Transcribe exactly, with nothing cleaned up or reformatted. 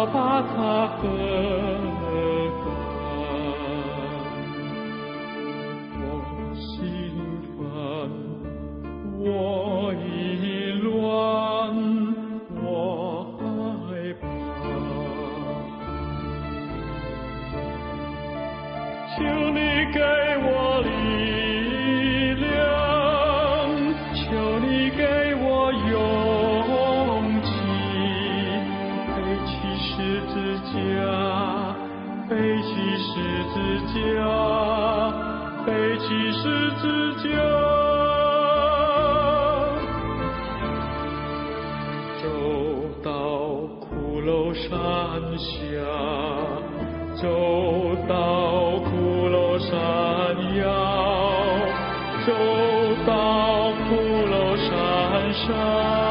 我把它喝干。我心烦，我意乱，我害怕。求你给我力量，求你给我勇气，背起十字架，背起十字架，背起十字架，走到骷髅山下，走到骷髅山腰，走到骷髅山上。